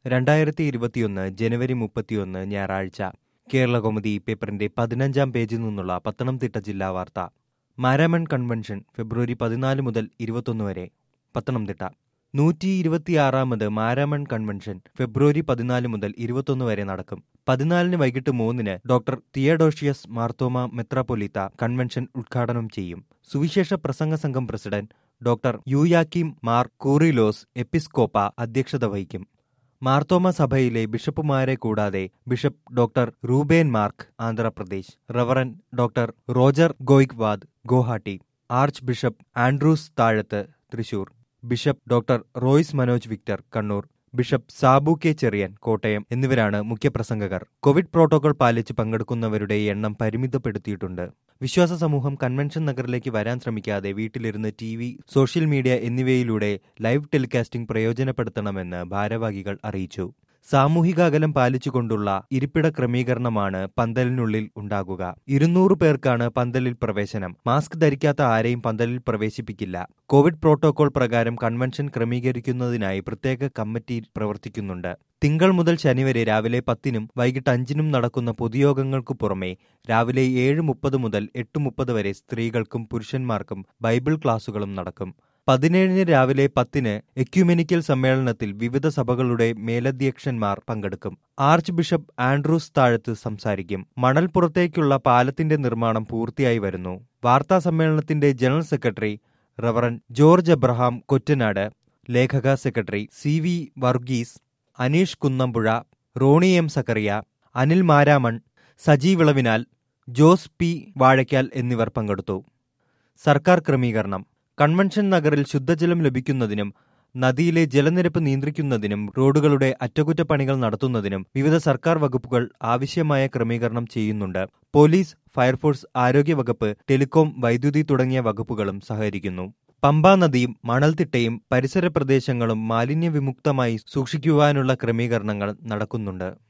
2021 ജനുവരി 31 ഞായറാഴ്ച കേരളകൗമുദി പേപ്പറിന്റെ 15-ാം പേജിൽ നിന്നുള്ള പത്തനംതിട്ട ജില്ലാ വാർത്ത. മാരാമൺ കൺവെൻഷൻ ഫെബ്രുവരി 14 മുതൽ 21 വരെ. പത്തനംതിട്ട 126ാമത് മാരാമൺ കൺവെൻഷൻ ഫെബ്രുവരി 14 മുതൽ 21 വരെ നടക്കും. 14 വൈകിട്ട് 3 ഡോക്ടർ തിയഡോഷ്യസ് മാർത്തോമ മെത്രാപ്പൊലീത്ത കൺവെൻഷൻ ഉദ്ഘാടനം ചെയ്യും. സുവിശേഷ പ്രസംഗ സംഘം പ്രസിഡന്റ് ഡോക്ടർ യൂയാക്കിം മാർ കൂറിലോസ് എപ്പിസ്കോപ്പ അധ്യക്ഷത വഹിക്കും. മാർത്തോമ സഭയിലെ ബിഷപ്പുമാരെ കൂടാതെ bishop doctor Reuben Mark Andhra Pradesh, reverend doctor Roger Gaikwad Guwahati, arch bishop Andrews Thazhath Thrissur, bishop doctor Royce Manoj Victor Kannur, bishop Sabu K Cherian Kottayam എന്നിവരാണ് മുഖ്യപ്രസംഗകർ. കോവിഡ് പ്രോട്ടോകോൾ പാലിച്ച് പങ്കെടുക്കുന്നവരുടെ എണ്ണം പരിമിതപ്പെടുത്തിയിട്ടുണ്ട്. വിശ്വാസ സമൂഹം കൺവെൻഷൻ നഗറിലേക്ക് വരാൻ ശ്രമിക്കാതെ വീട്ടിലിരുന്ന് TV, സോഷ്യൽ മീഡിയ എന്നിവയിലൂടെ ലൈവ് ടെലികാസ്റ്റിംഗ് പ്രയോജനപ്പെടുത്തണമെന്ന് ഭാരവാഹികൾ അറിയിച്ചു. സാമൂഹിക അകലം പാലിച്ചുകൊണ്ടുള്ള ഇരിപ്പിട ക്രമീകരണമാണ് പന്തലിനുള്ളിൽ ഉണ്ടാകുക. 200 പേർക്കാണ് പന്തലിൽ പ്രവേശനം. മാസ്ക് ധരിക്കാത്ത ആരെയും പന്തലിൽ പ്രവേശിപ്പിക്കില്ല. കോവിഡ് പ്രോട്ടോകോൾ പ്രകാരം കൺവെൻഷൻ ക്രമീകരിക്കുന്നതിനായി പ്രത്യേക കമ്മിറ്റി പ്രവർത്തിക്കുന്നുണ്ട്. തിങ്കൾ മുതൽ ശനി വരെ രാവിലെ 10-നും വൈകിട്ട് 5-നും നടക്കുന്ന പൊതുയോഗങ്ങൾക്കു പുറമെ രാവിലെ 7:30 മുതൽ 8:30 വരെ സ്ത്രീകൾക്കും പുരുഷന്മാർക്കും ബൈബിൾ ക്ലാസുകളും നടക്കും. 17-ന് രാവിലെ 10-ന് എക്യുമെനിക്കൽ സമ്മേളനത്തിൽ വിവിധ സഭകളുടെ മേലധ്യക്ഷന്മാർ പങ്കെടുക്കും. ആർച്ച് ബിഷപ്പ് ആൻഡ്രൂസ് താഴത്ത് സംസാരിക്കും. മണൽപ്പുറത്തേക്കുള്ള പാലത്തിന്റെ നിർമ്മാണം പൂർത്തിയായി വരുന്നു. വാർത്താ സമ്മേളനത്തിന്റെ general secretary reverend George Abraham Kottanad, ലേഖക secretary CV Varghese, Aneesh Kunnampuzha, Roni M Zacharia, Anil Maramon, Saji Vilavinal, Jose P Vazhakkal എന്നിവർ പങ്കെടുത്തു. സർക്കാർ ക്രമീകരണം. കൺവെൻഷൻ നഗറിൽ ശുദ്ധജലം ലഭിക്കുന്നതിനും നദിയിലെ ജലനിരപ്പ് നിയന്ത്രിക്കുന്നതിനും റോഡുകളുടെ അറ്റകുറ്റപ്പണികൾ നടത്തുന്നതിനും വിവിധ സർക്കാർ വകുപ്പുകൾ ആവശ്യമായ ക്രമീകരണം ചെയ്യുന്നുണ്ട്. പോലീസ്, ഫയർഫോഴ്സ്, ആരോഗ്യവകുപ്പ്, ടെലികോം, വൈദ്യുതി തുടങ്ങിയ വകുപ്പുകളും സഹകരിക്കുന്നു. പമ്പാ നദിയും മണൽത്തിട്ടയും പരിസര പ്രദേശങ്ങളും മാലിന്യവിമുക്തമായി സൂക്ഷിക്കുവാനുള്ള ക്രമീകരണങ്ങൾ നടക്കുന്നുണ്ട്.